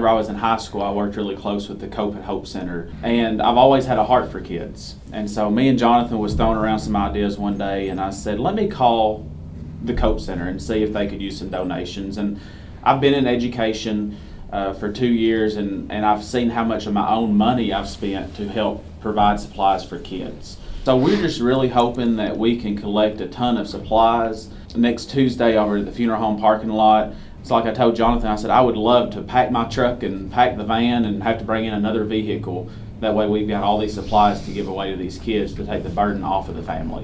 whenever I was in high school, I worked really close with the Cope and Hope Center, and I've always had a heart for kids. And so me and Jonathan was throwing around some ideas one day, and I said, let me call the Cope Center and see if they could use some donations. And I've been in education for 2 years, and I've seen how much of my own money I've spent to help provide supplies for kids. So we're just really hoping that we can collect a ton of supplies next Tuesday over at the funeral home parking lot. It's like I told Jonathan, I said I would love to pack my truck and pack the van and have to bring in another vehicle. That way we've got all these supplies to give away to these kids to take the burden off of the family.